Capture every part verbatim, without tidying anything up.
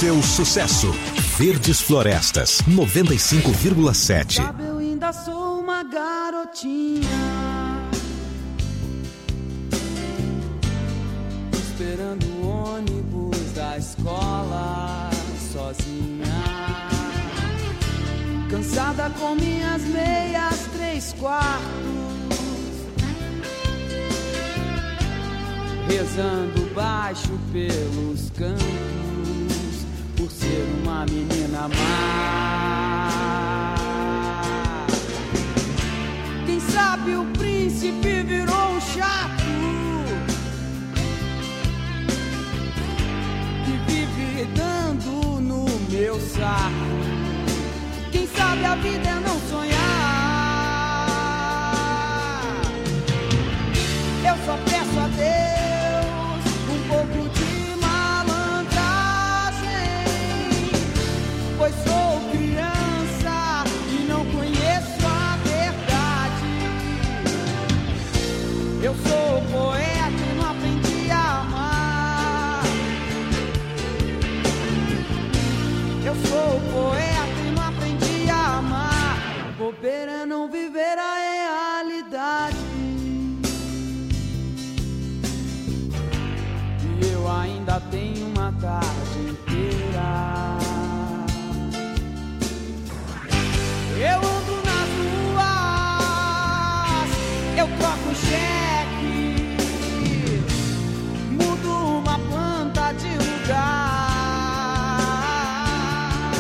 seu sucesso. Verdes Florestas, noventa e cinco vírgula sete. Sabe, eu ainda sou uma garotinha, esperando o ônibus da escola sozinha, cansada com minhas meias três quartos, rezando baixo pelos cantos, por ser uma menina má. Quem sabe o príncipe virou um chato que vive dando no meu saco. Quem sabe a vida é não sonhar. Eu só peço a Deus um pouco de pois sou criança e não conheço a verdade. Eu sou poeta e não aprendi a amar. Eu sou poeta e não aprendi a amar. Bobeira é não viver a realidade. E eu ainda tenho uma tarde inteira. Eu ando nas ruas, eu troco cheque, mudo uma planta de lugar,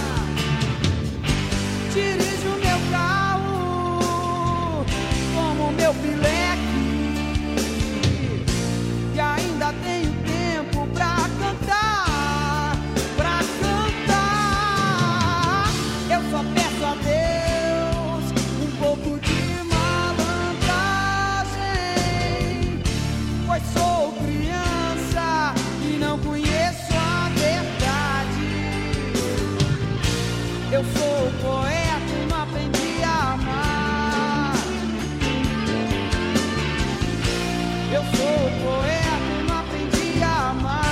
dirijo meu carro como meu pileque, e ainda tenho tempo pra cantar, pra cantar. Eu só peço a Deus um pouco de malandragem, pois sou criança e não conheço a verdade. Eu sou poeta e não aprendi a amar. Eu sou poeta e não aprendi a amar.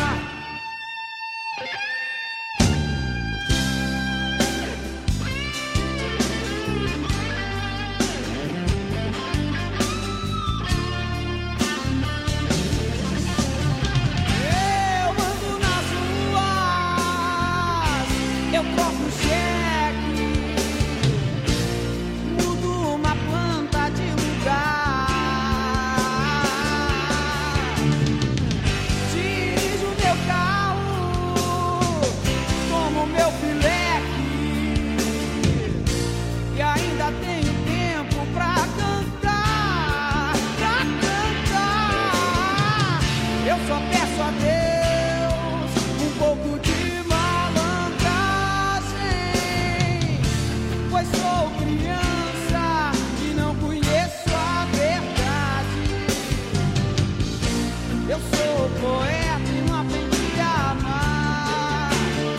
Eu troco cheque, mudo uma planta de lugar, dirijo meu carro como meu pileque, e ainda tenho tempo pra cantar, pra cantar. Eu só peço a Deus um pouco de pois sou criança e não conheço a verdade. Eu sou poeta e não aprendi a amar.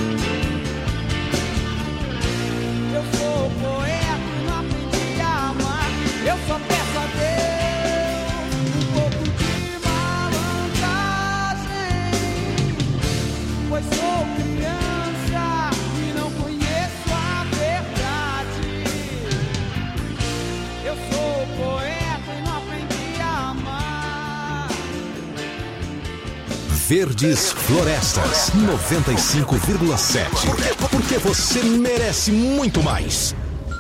Eu sou poeta e não aprendi a amar. Eu só peço a Deus um pouco de malandragem, pois sou criança e não conheço a verdade. Eu sou poeta e não aprendi a amar. Verdes Florestas, noventa e cinco vírgula sete. Porque você merece muito mais.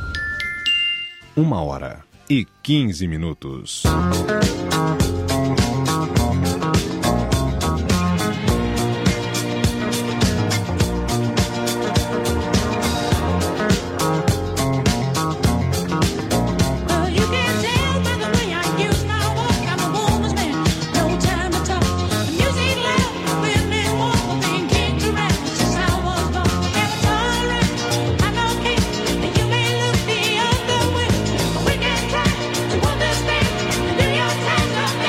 Uma hora e quinze minutos. Understand, do your time.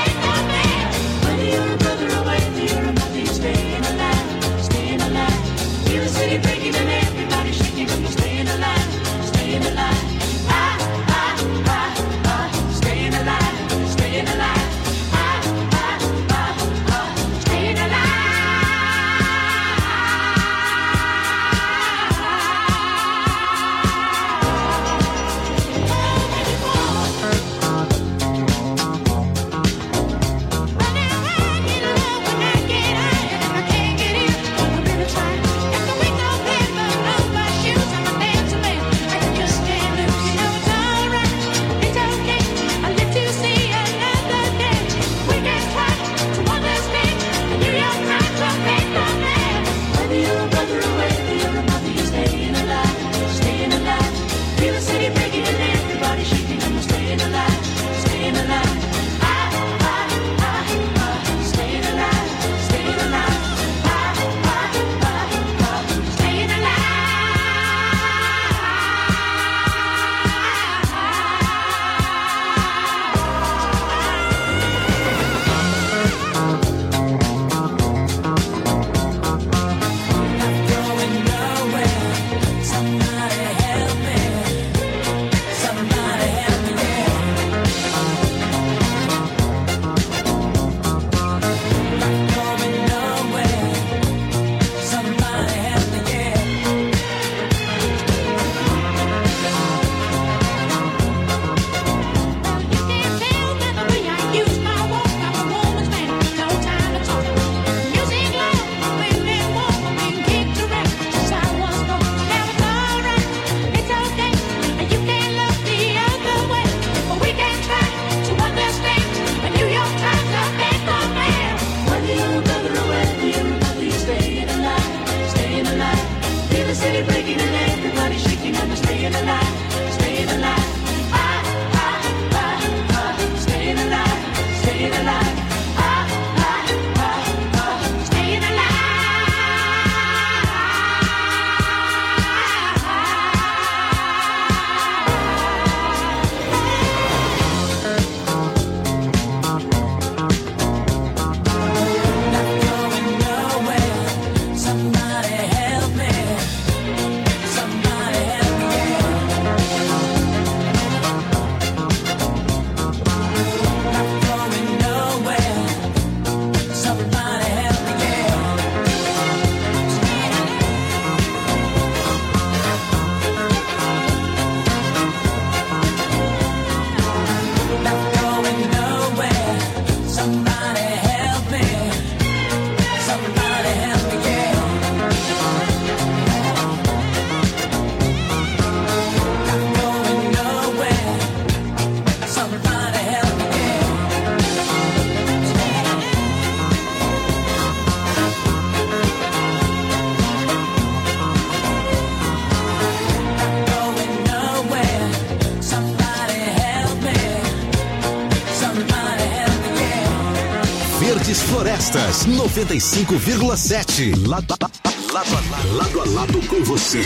Florestas noventa e cinco vírgula sete. Lado, lado, lado, lado a lado com você.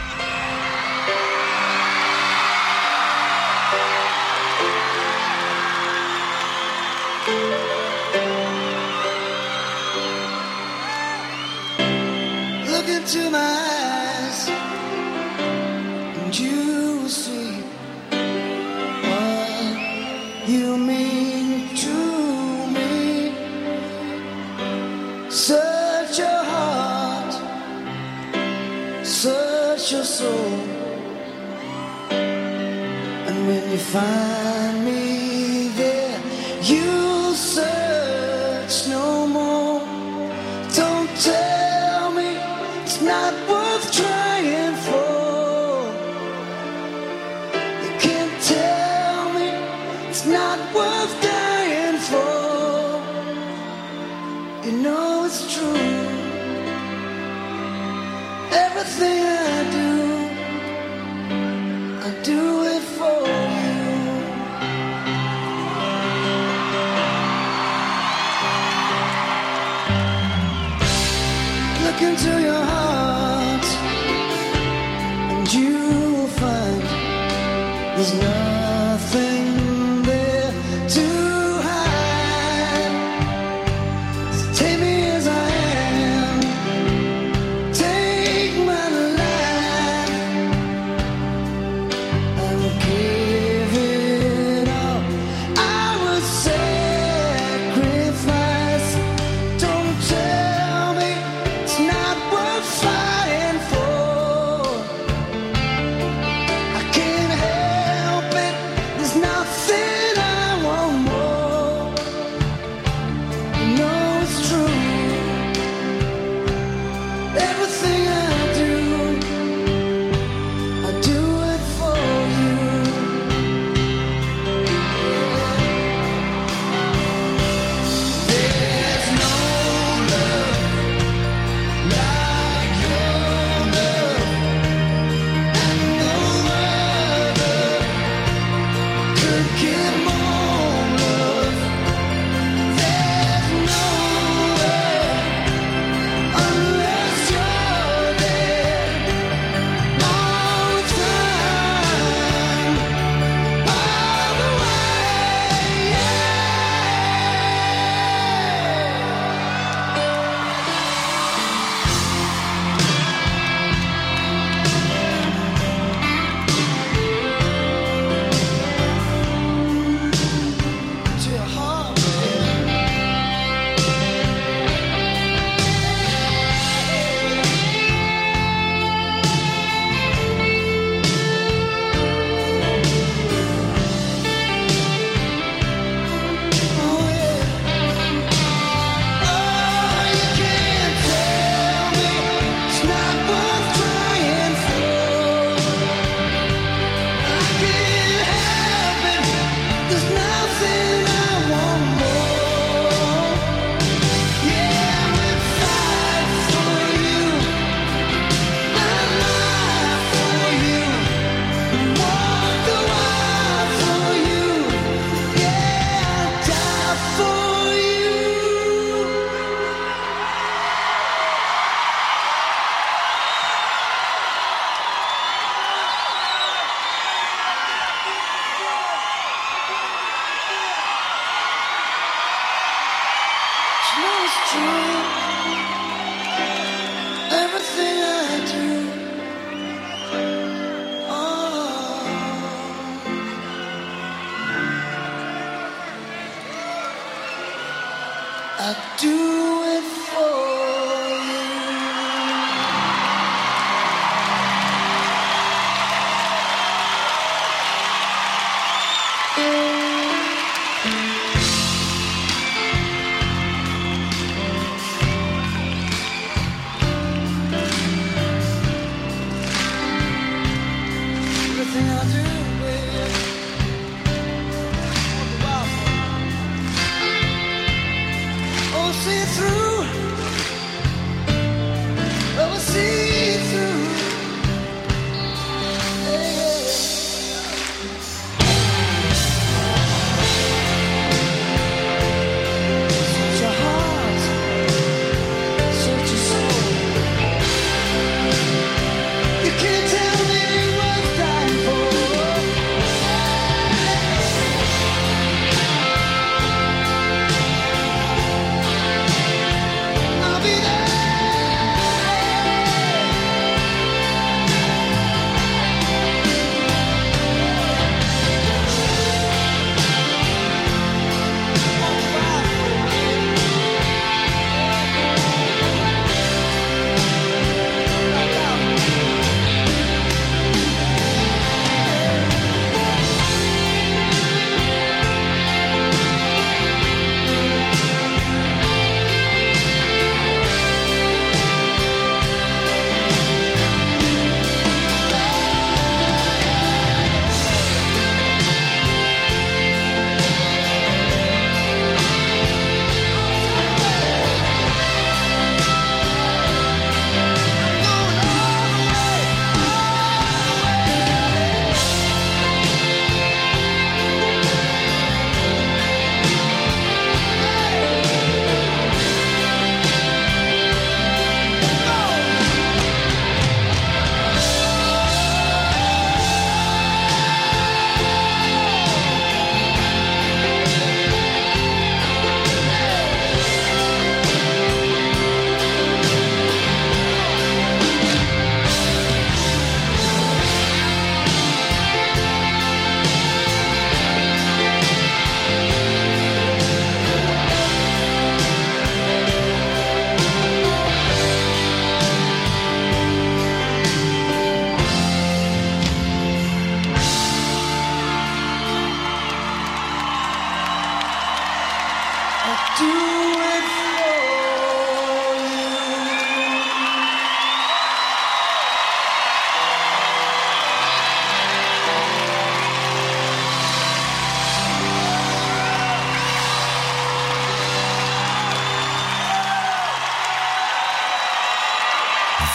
Look into my eyes and you will see what you mean to me. Search your heart, search your soul, and when you find me there, you'll search no more. Don't tell me it's not worth trying for. You can't tell me it's not worth dying for. You know it's true. Everything I do, I do it for you. Look into your heart and you will find there's nothing there to hide. So take me as I am, take my life. I will give it all, I will sacrifice. Don't tell me it's not worth fighting for. I can't help it, there's nothing I want more. You know it's true. Everything I do, I do it for you. There's no love like your love, and no other could give more love. There's no way unless you're there all the time, all the way. Yeah. To your heart, oh yeah. Oh, you can't tell me it's not worth trying for. I can't help it, there's nothing I want more. Yeah, I will fight for you, my life for you, walk the wild for you. Yeah, I'll die for you. You know it's true. Everything I do, oh, I do it for you. Everything I do, baby, all the while. Oh, see, it's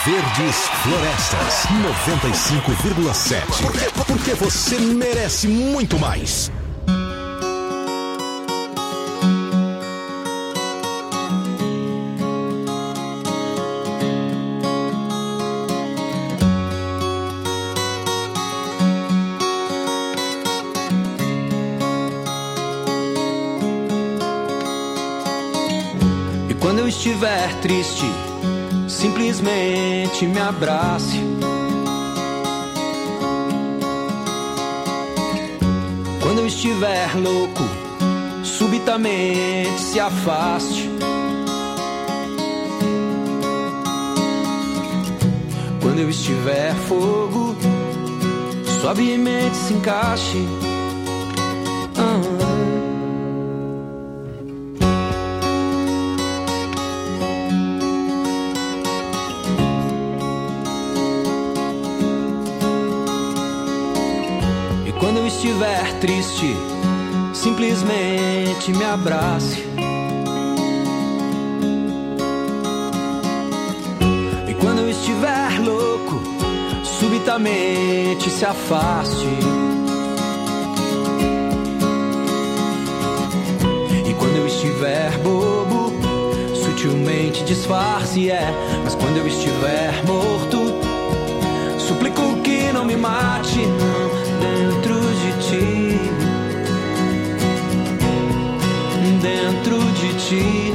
Verdes Florestas, noventa e cinco vírgula sete. Porque você merece muito mais. E quando eu estiver triste, simplesmente me abrace. Quando eu estiver louco, subitamente se afaste. Quando eu estiver fogo, suavemente se encaixe. Ah. Quando eu estiver triste, simplesmente me abrace. E quando eu estiver louco, subitamente se afaste. E quando eu estiver bobo, sutilmente disfarce, é. Mas quando eu estiver morto, suplico que não me mate, não. Dentro de ti, dentro de ti,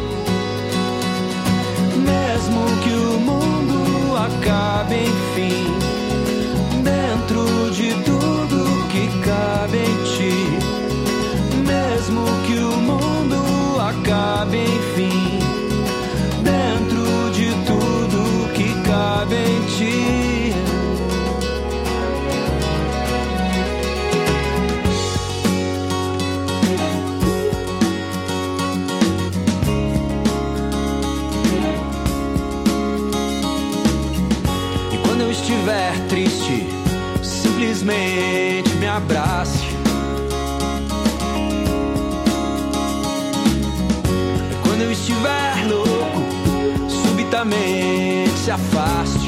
mesmo que o mundo acabe, enfim, dentro de tudo que cabe em ti, mesmo que o mundo acabe, enfim, dentro de tudo que cabe em ti. Estiver triste, simplesmente me abrace. Quando eu estiver louco, subitamente se afaste.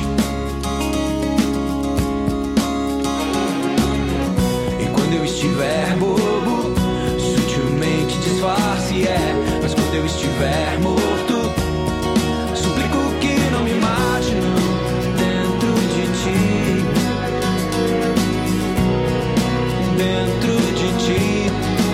E quando eu estiver bobo, sutilmente disfarce, é. Mas quando eu estiver morto, suplico que não me mate, não. Dentro de ti,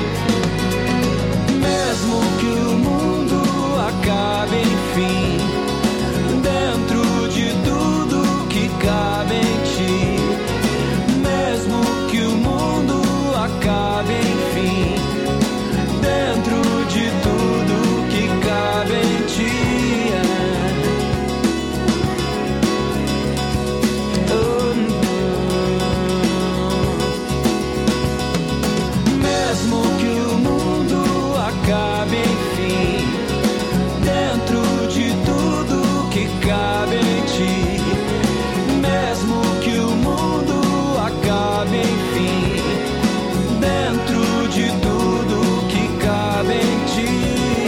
mesmo que o mundo acabe, enfim, dentro de tudo que cabe em ti, mesmo que o mundo acabe, enfim, dentro de tudo que cabe em ti. Cabe, enfim, dentro de tudo que cabe em ti, mesmo que o mundo acabe, enfim, dentro de tudo que cabe em ti.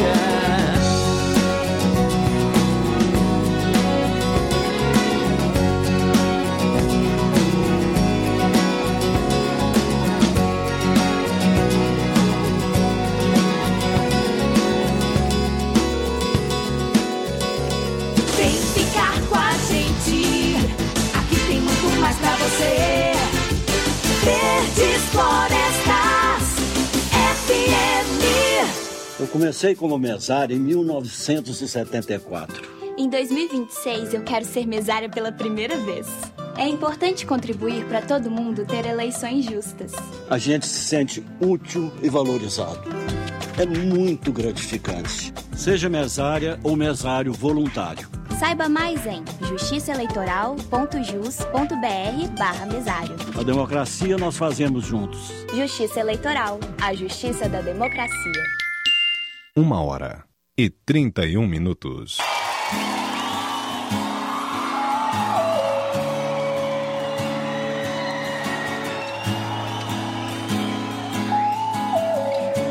Pra você, Verdes Florestas F M. Eu comecei como mesária em mil novecentos e setenta e quatro. Em dois mil e vinte e seis, eu quero ser mesária pela primeira vez. É importante contribuir para todo mundo ter eleições justas. A gente se sente útil e valorizado. É muito gratificante. Seja mesária ou mesário voluntário. Saiba mais em justiçaeleitoral.jus.br barra mesário. A democracia nós fazemos juntos. Justiça Eleitoral, a justiça da democracia. Uma hora e trinta e um minutos.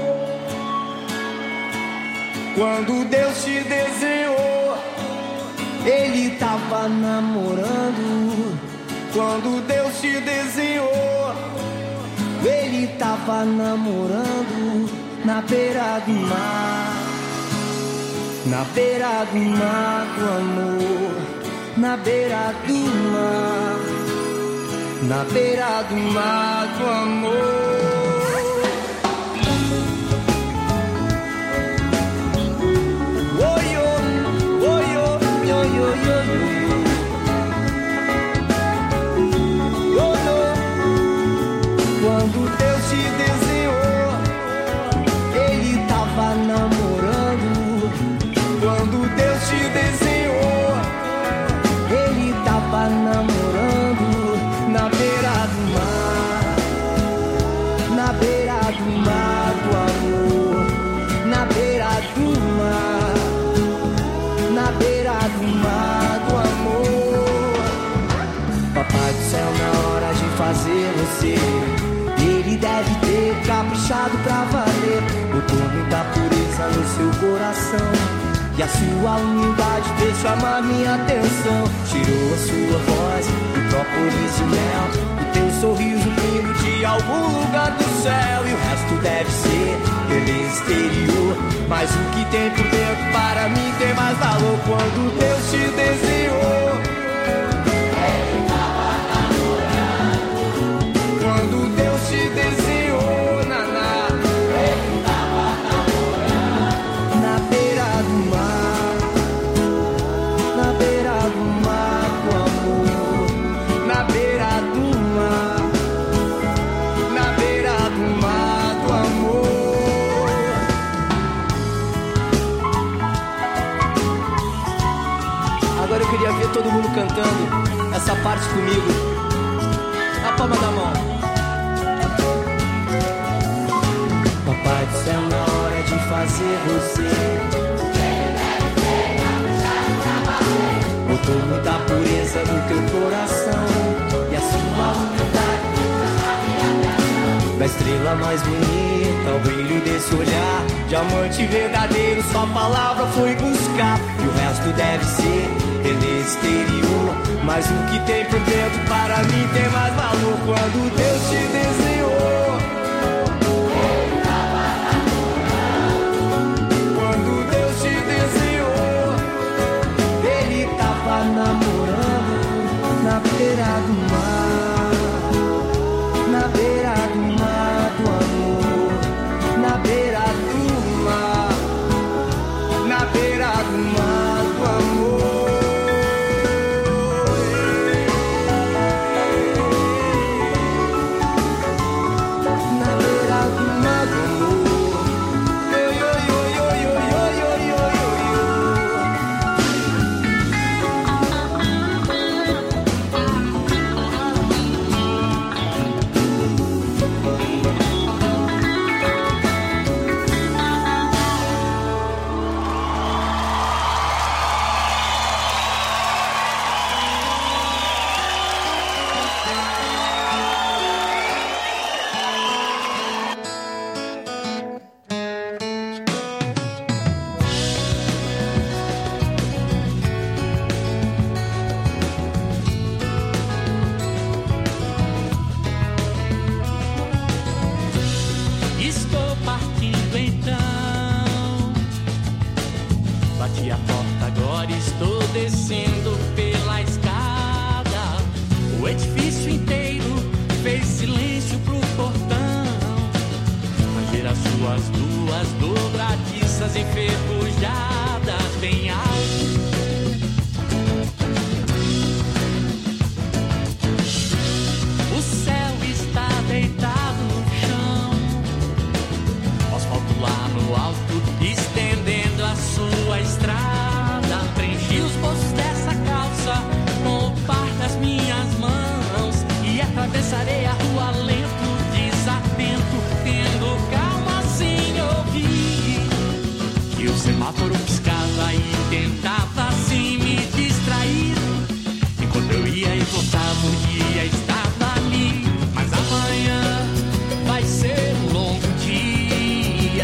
Quando Deus te desenhou Ele tava namorando quando Deus te desenhou. Ele tava namorando na beira do mar, na beira do mar do amor, na beira do mar, na beira do mar do amor. Quando Deus te desenhou, Ele tava namorando. Quando Deus te desenhou, Ele tava namorando na beira do mar, na beira do mar do amor, na beira do mar, na beira do mar do amor. Papai do céu, na hora de fazer você, ele deve ter caprichado pra valer. Botou muita pureza no seu coração, e a sua humildade fez chamar minha atenção. Tirou a sua voz do própolis de mel, o teu sorriso vindo de algum lugar do céu. E o resto deve ser beleza exterior, mas o que tem por dentro para mim tem mais valor. Quando Deus te desenhou, Ele tava namorando. Quando Deus te desenhou, naná, Ele tava namorando na beira do mar, na beira do mar do amor, na beira do mar, na beira do mar do amor. Agora eu queria ver todo mundo cantando essa parte comigo. A palma da mão. Papai do céu, na hora de fazer você, botou muita pureza no teu coração, e a sua humildade da estrela mais bonita, o brilho desse olhar, diamante verdadeiro, sua palavra foi buscar. E o resto deve ser beleza exterior, mas o que tem por dentro para mim tem mais valor. Quando Deus te desenhou, Ele tava namorando. Quando Deus te desenhou, Ele tava namorando na beira do mar, na beira do mar do amor, na beira do mar, na beira do mar do amor.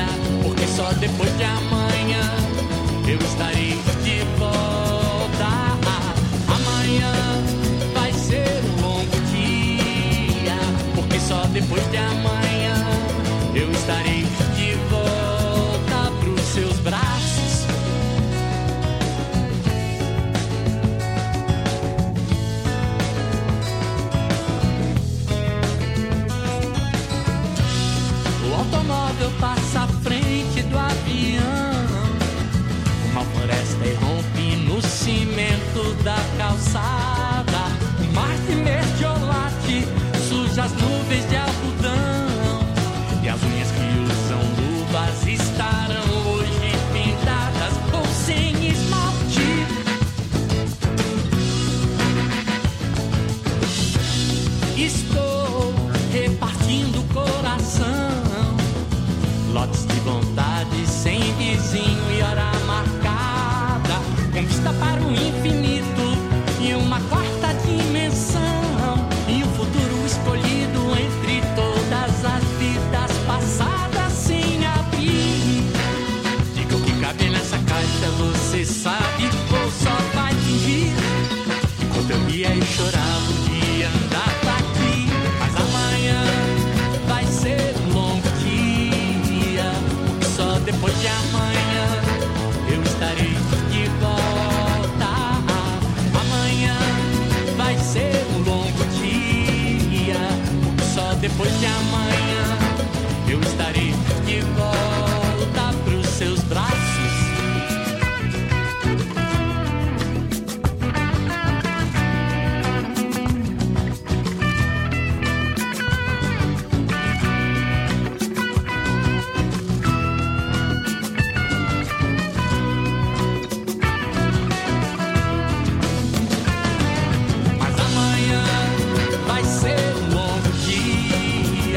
Depois de amanhã eu estarei de volta. da calçada, um mar de mertiolate, sujas nuvens de algodão, e as unhas que usam luvas estarão hoje pintadas ou sem esmalte. Estou repartindo coração, lotes de bondade sem vizinho e hora marcada, conquista para o infinito e uma quarta dimensão, e um futuro escolhido entre todas as vidas passadas sem abrir. Diga o que cabe nessa caixa, você sabe ou só vai fingir? Enquanto eu ria e chorava, um dia andava aqui, mas amanhã vai ser um longo dia, só depois de amanhã eu estarei de volta. Amanhã vai ser um longo dia, só depois de amanhã eu estarei de volta pros seus braços. Mas amanhã vai ser um longo dia,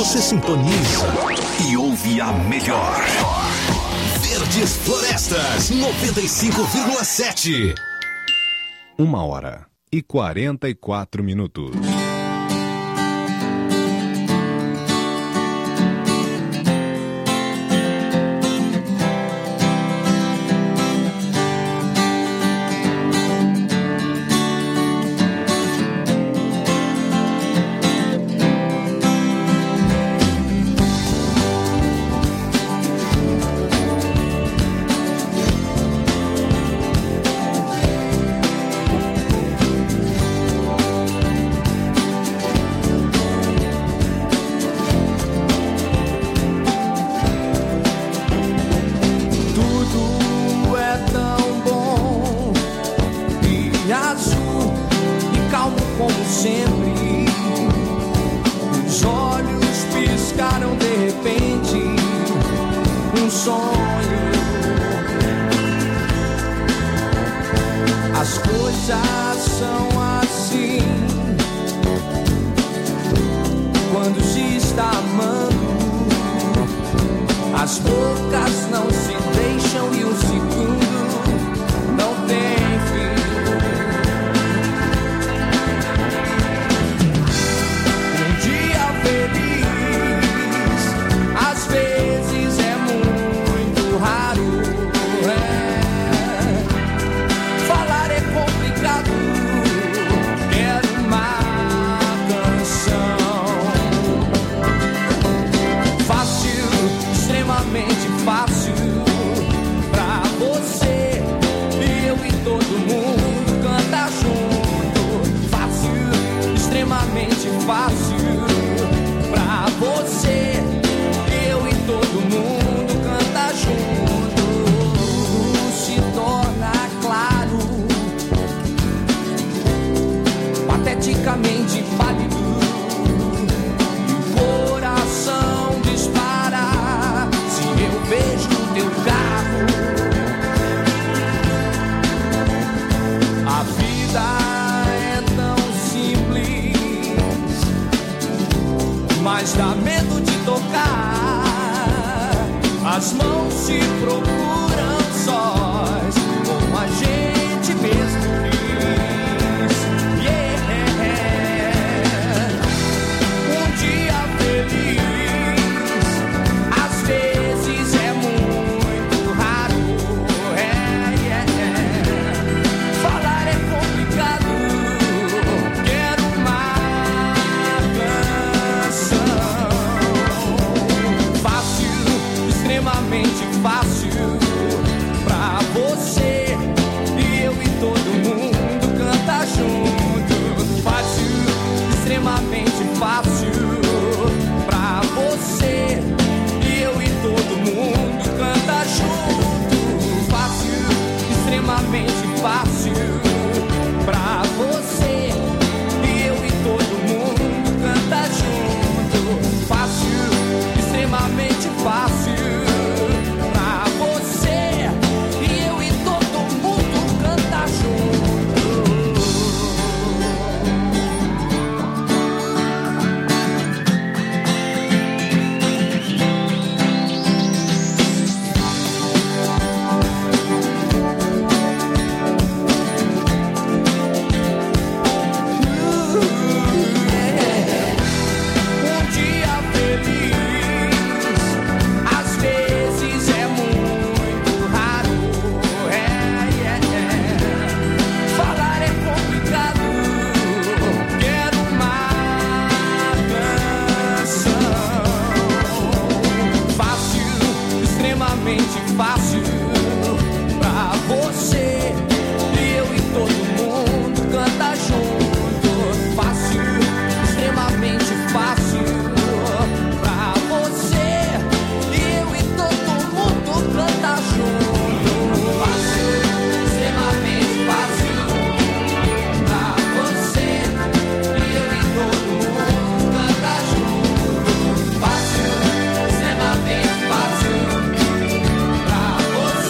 Você sintoniza e ouve a melhor. Verdes Florestas, noventa e cinco vírgula sete. Uma hora e quarenta e quatro minutos. Pra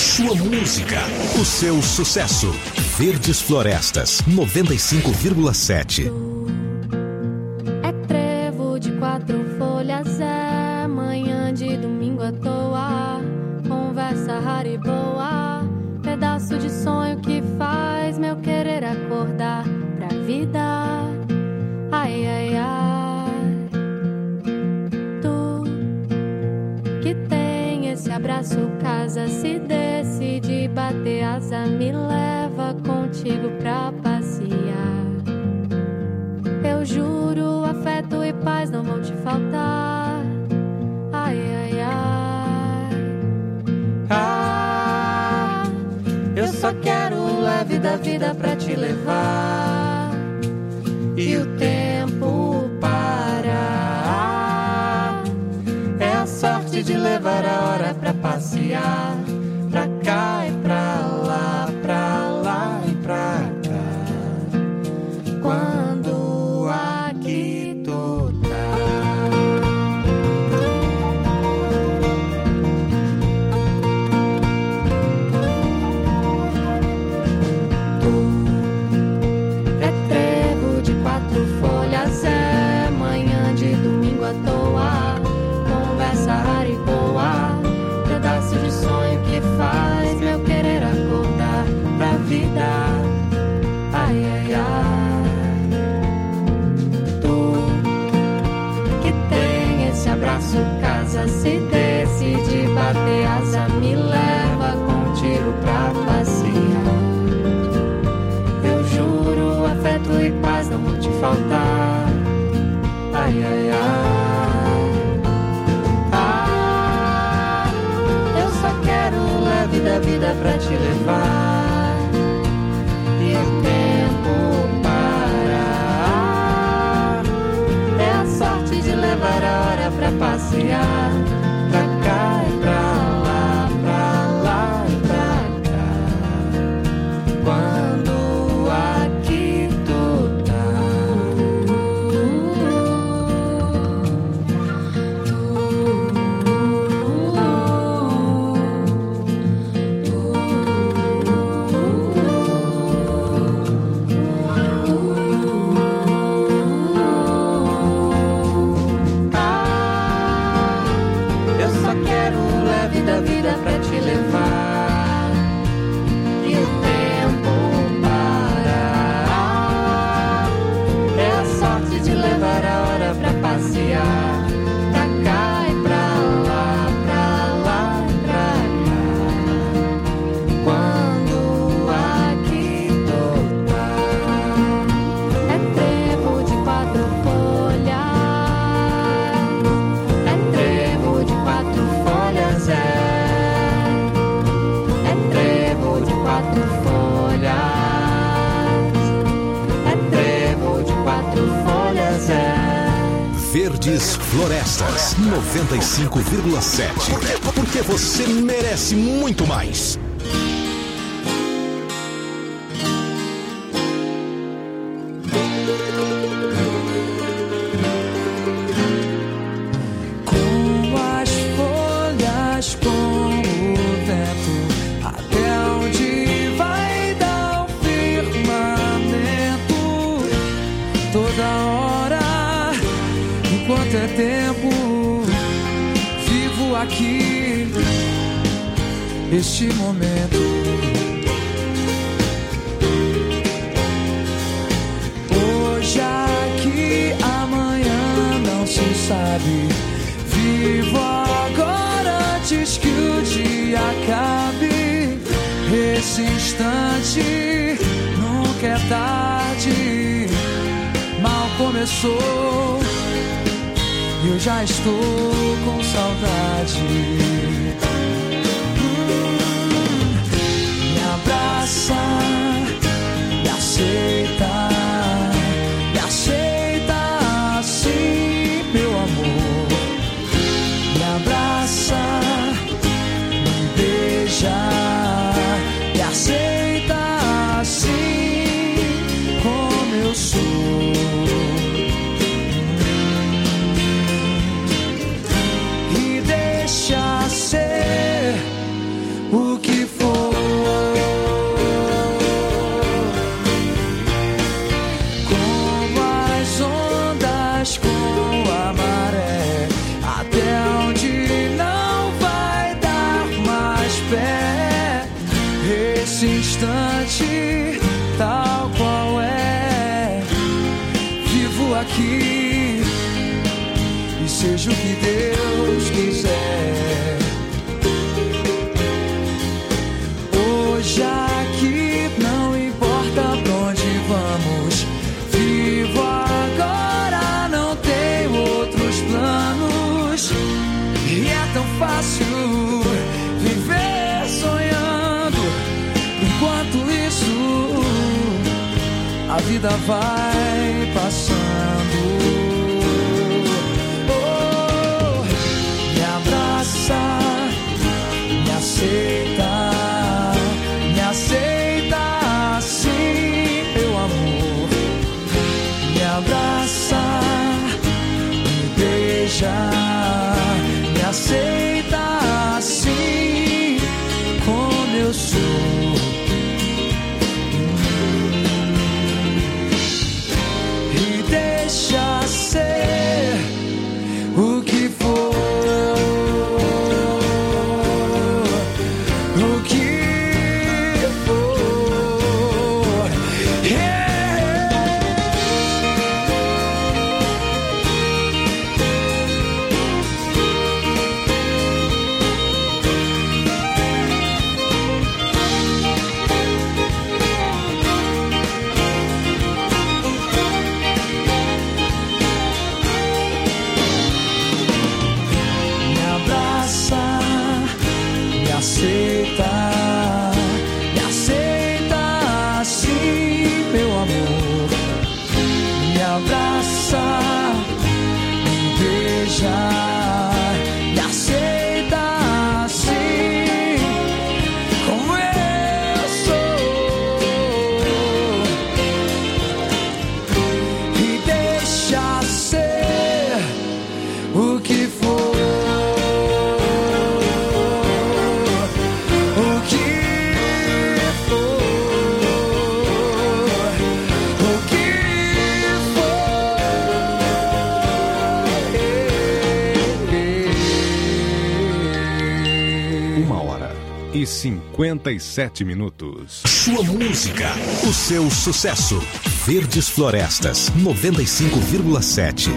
sua música, o seu sucesso. Verdes Florestas, noventa e cinco vírgula sete. É trevo de quatro folhas, é manhã de domingo à toa, conversa rara e boa, pedaço de sonho que faz meu querer acordar pra vida. Ai, ai, ai. Tu que tem esse abraço, casa, se decide bater asa, me leva contigo pra passear. Eu juro, afeto e paz não vão te faltar. Ai, ai, ai. Ah, eu só quero leve da vida pra te levar e o tempo parar. É a sorte de levar a hora pra passear, pra cá e pra lá, pra lá e pra cá. Quando aqui tu tá. Tu é trevo de quatro folhas, é manhã de domingo à toa, conversa rara e boa, pedaço de sonho que faz meu querer acordar pra vida. Ai, ai, ai. Tu que tem esse abraço, casa, se decide bater asa, me leva com tiro pra passear. Eu juro, afeto e paz não vão te faltar. Ai, ai, ai. Ah, eu só quero leve da vida pra te levar e o tempo parar. É a sorte de levar a hora pra passear, pra cá e pra lá, pra lá e pra cá. Quando aqui tu tá. Eu só quero leve da vida pra te levar e o tempo parar. É a sorte de levar a hora pra passear, pra cá e pra lá, pra lá e pra cá. Quando aqui tu tá. É trevo de quatro folhas, é trevo de quatro folhas, é. É trevo de quatro folhas, é trevo de quatro folhas, é. Verdes Florestas, noventa e cinco vírgula sete. Porque você merece muito mais. Com as folhas, com o vento, até onde vai dar o firmamento. Toda hora, enquanto é tempo, vivo aqui, este momento. Hoje aqui, amanhã não se sabe. Vivo agora antes que o dia acabe. Esse instante nunca é tarde. Mal começou e eu já estou com saudade. Hum, me abraça, me aceita, me aceita assim, meu amor. Me abraça, me beija, me aceita assim como eu sou. E deixa ser o que for. pé. Esse instante, tal qual é, vivo aqui e seja o que Deus quiser. Hoje aqui não importa pra onde vamos, vivo agora, não tenho outros planos. E é tão fácil viver sonhando, enquanto isso a vida vai passando. Oh, me abraça, me aceita, me aceita assim, meu amor. Me abraça, me beija, me aceita assim como eu sou. E deixa ser o que for, o que for. Yeah. Aceita, me aceita assim, meu amor. Me abraça, me beija, me aceita assim como eu sou. E deixa ser o que for. E cinquenta e sete minutos. Sua música, o seu sucesso. Verdes Florestas, noventa e cinco vírgula sete.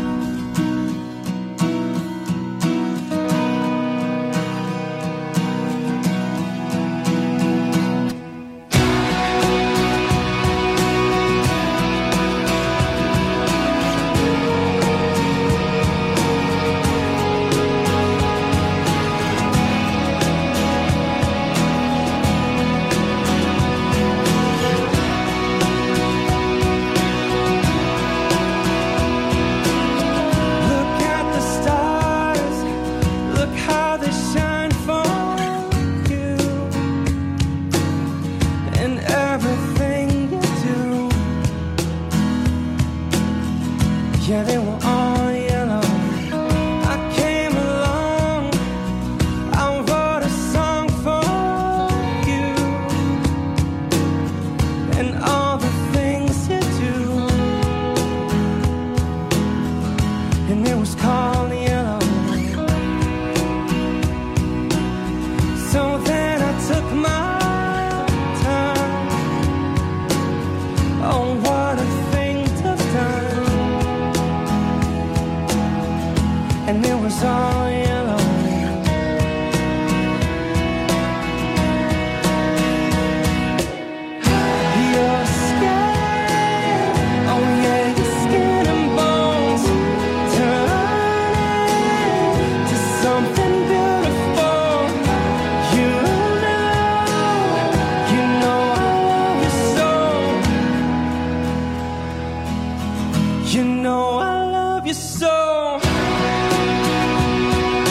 You know I love you so.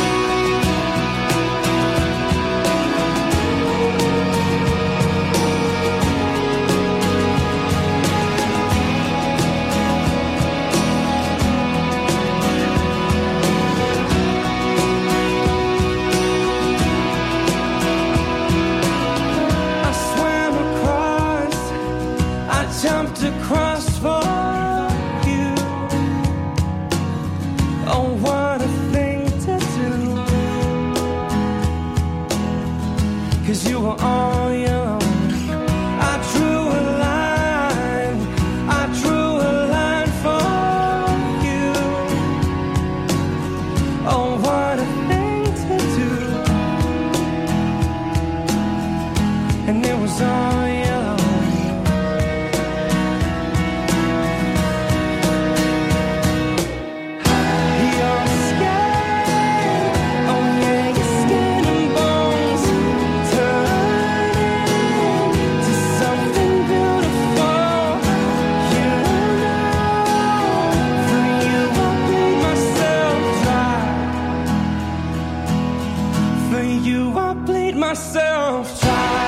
'cause you were all young. I drew a line, I drew a line for you. Oh, what a thing to do. And it was all young. Your skin, oh yeah, your skin and bones turning to something beautiful. You know, for you I bleed myself dry. For you I bleed myself dry.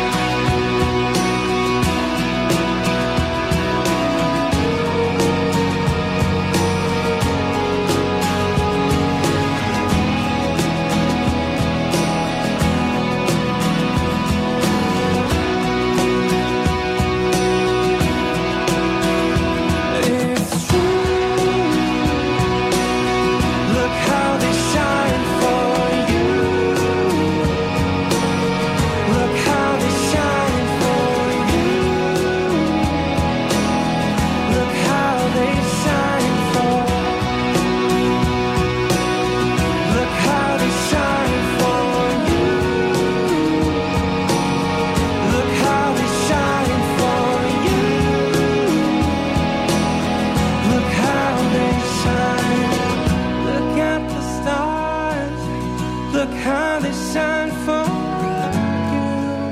It's true. Look how they shine for you. Look how they shine for you. Look how they shine for. Look how they shine for you. Look how they shine for you. Look how they shine. Look at the stars. Look how they shine for you.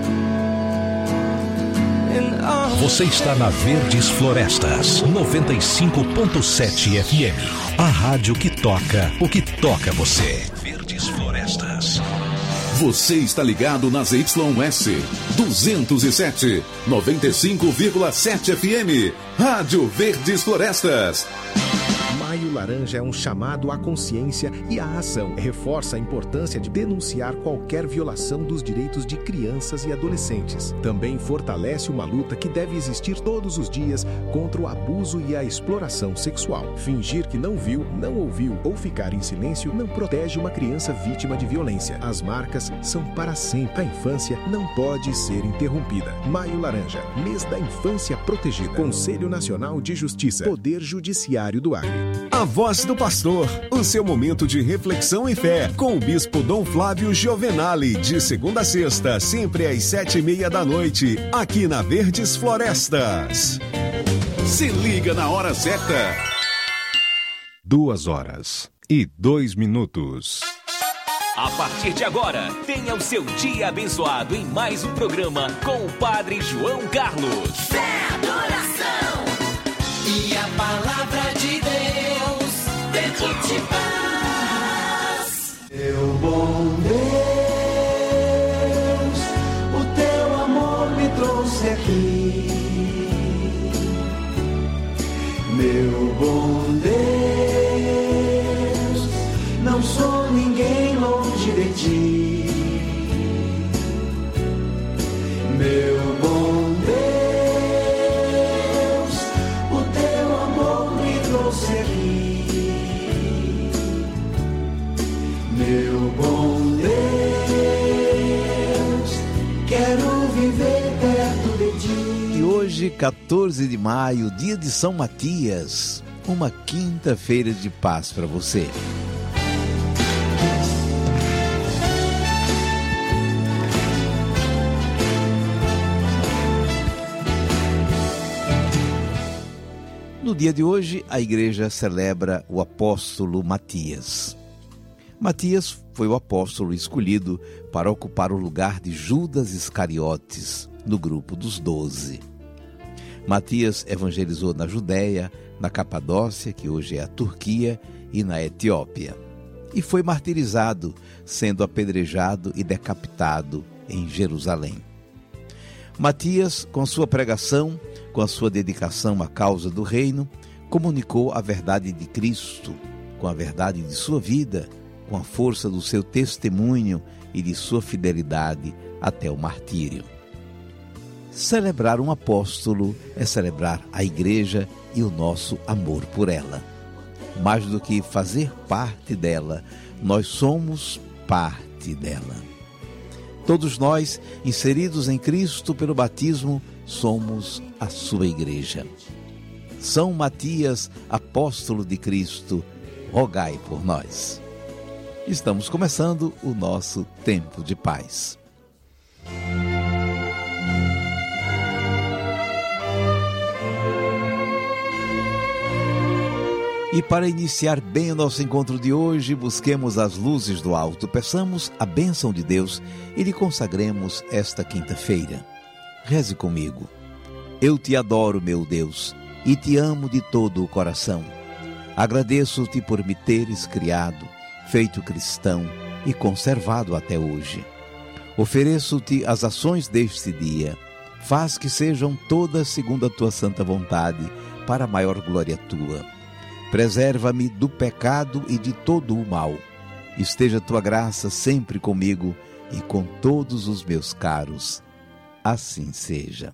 And all Você está na Verdes Florestas, noventa e cinco ponto sete F M. A rádio que toca o que toca você. Verdes Florestas. Você está ligado nas Y S duzentos e sete, noventa e cinco vírgula sete F M. Rádio Verdes Florestas. Maio Laranja é um chamado à consciência e à ação. Reforça a importância de denunciar qualquer violação dos direitos de crianças e adolescentes. Também fortalece uma luta que deve existir todos os dias contra o abuso e a exploração sexual. Fingir que não viu, não ouviu ou ficar em silêncio não protege uma criança vítima de violência. As marcas são para sempre. A infância não pode ser interrompida. Maio Laranja, mês da infância protegida. Conselho Nacional de Justiça. Poder Judiciário do Acre. A Voz do Pastor, o seu momento de reflexão e fé, com o Bispo Dom Flávio Giovenali, de segunda a sexta, sempre às sete e meia da noite, aqui na Verdes Florestas. Se liga na hora certa. Duas horas e dois minutos. A partir de agora, tenha o seu dia abençoado em mais um programa com o Padre João Carlos. Fé, adoração e a palavra de Deus dentro de paz. Meu bom Deus, o teu amor me trouxe aqui. Meu bom Deus, não sou ninguém longe de ti. Meu bom Deus, o teu amor me trouxe aqui. Meu bom Deus, quero viver perto de ti. E hoje, quatorze de maio, dia de São Matias, uma quinta-feira de paz para você. No dia de hoje, a igreja celebra o apóstolo Matias. Matias foi o apóstolo escolhido para ocupar o lugar de Judas Iscariotes no grupo dos doze. Matias evangelizou na Judéia, na Capadócia, que hoje é a Turquia, e na Etiópia. E foi martirizado, sendo apedrejado e decapitado em Jerusalém. Matias, com sua pregação, com a sua dedicação à causa do reino, comunicou a verdade de Cristo, com a verdade de sua vida, com a força do seu testemunho e de sua fidelidade até o martírio. Celebrar um apóstolo é celebrar a igreja e o nosso amor por ela. Mais do que fazer parte dela, nós somos parte dela. Todos nós, inseridos em Cristo pelo batismo, somos a sua igreja. São Matias, apóstolo de Cristo, rogai por nós. Estamos começando o nosso tempo de paz. E para iniciar bem o nosso encontro de hoje, busquemos as luzes do alto, peçamos a bênção de Deus e lhe consagremos esta quinta-feira. Reze comigo. Eu te adoro, meu Deus, e te amo de todo o coração. Agradeço-te por me teres criado, feito cristão e conservado até hoje. Ofereço-te as ações deste dia. Faz que sejam todas segundo a tua santa vontade, para a maior glória tua. Preserva-me do pecado e de todo o mal. Esteja a tua graça sempre comigo e com todos os meus caros. Assim seja.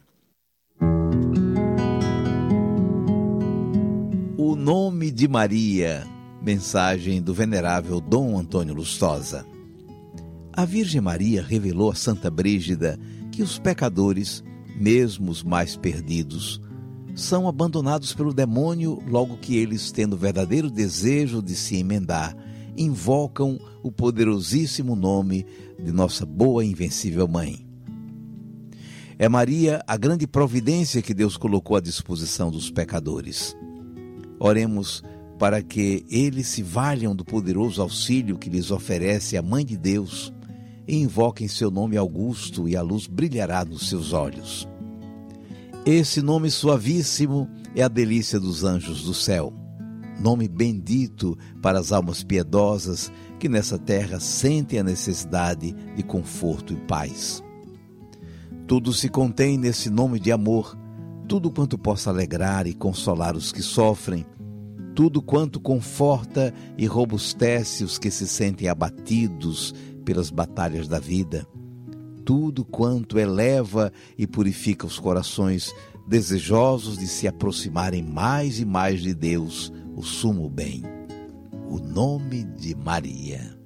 O nome de Maria. Mensagem do venerável Dom Antônio Lustosa. A Virgem Maria revelou a Santa Brígida que os pecadores, mesmo os mais perdidos, são abandonados pelo demônio logo que eles, tendo verdadeiro desejo de se emendar, invocam o poderosíssimo nome de nossa boa e invencível Mãe. É Maria a grande providência que Deus colocou à disposição dos pecadores. Oremos para que eles se valham do poderoso auxílio que lhes oferece a Mãe de Deus e invoquem seu nome augusto e a luz brilhará nos seus olhos. Esse nome suavíssimo é a delícia dos anjos do céu. Nome bendito para as almas piedosas que nessa terra sentem a necessidade de conforto e paz. Tudo se contém nesse nome de amor, tudo quanto possa alegrar e consolar os que sofrem, tudo quanto conforta e robustece os que se sentem abatidos pelas batalhas da vida, tudo quanto eleva e purifica os corações desejosos de se aproximarem mais e mais de Deus, o sumo bem. O nome de Maria.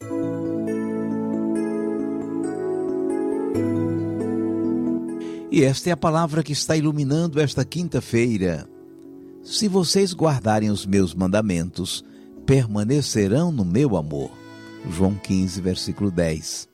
E esta é a palavra que está iluminando esta quinta-feira. Se vocês guardarem os meus mandamentos, permanecerão no meu amor. João quinze, versículo dez.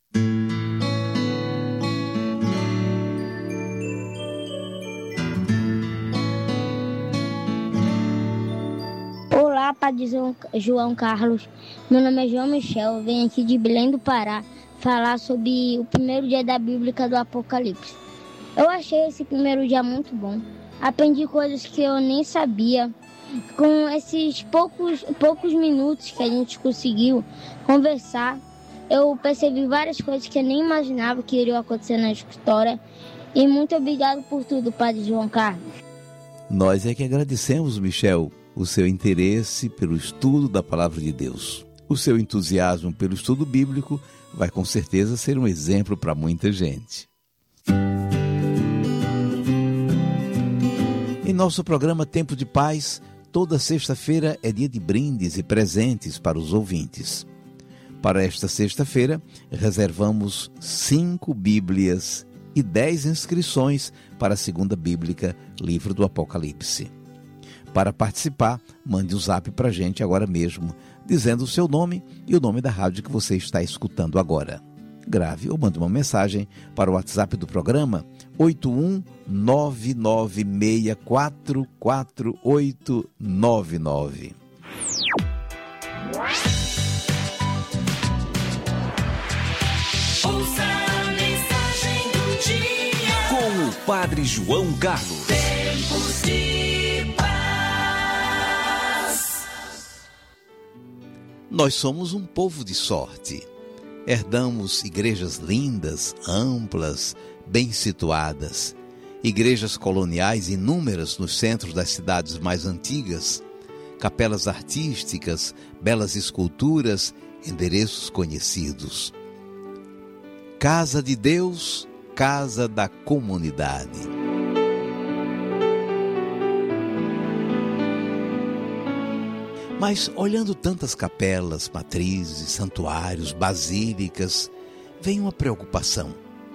Olá, Padre João Carlos. Meu nome é João Michel. Eu venho aqui de Belém do Pará falar sobre o primeiro dia da Bíblia do Apocalipse. Eu achei esse primeiro dia muito bom. Aprendi coisas que eu nem sabia. Com esses poucos, poucos minutos que a gente conseguiu conversar, eu percebi várias coisas que eu nem imaginava que iriam acontecer na história. E muito obrigado por tudo, Padre João Carlos. Nós é que agradecemos, Michel, o seu interesse pelo estudo da Palavra de Deus. O seu entusiasmo pelo estudo bíblico vai com certeza ser um exemplo para muita gente. Em nosso programa Tempo de Paz, toda sexta-feira é dia de brindes e presentes para os ouvintes. Para esta sexta-feira, reservamos cinco Bíblias e dez inscrições para a Segunda Bíblica, livro do Apocalipse. Para participar, mande o zap para a gente agora mesmo, dizendo o seu nome e o nome da rádio que você está escutando agora. Grave ou mande uma mensagem para o WhatsApp do programa oito um nove nove seis quatro quatro oito nove nove. Ouça a mensagem do dia com o Padre João Carlos. Tempos de paz. Nós somos um povo de sorte. Herdamos igrejas lindas, amplas, bem situadas, igrejas coloniais inúmeras nos centros das cidades mais antigas, capelas artísticas, belas esculturas, endereços conhecidos. Casa de Deus, casa da comunidade. Mas olhando tantas capelas, matrizes, santuários, basílicas, vem uma preocupação.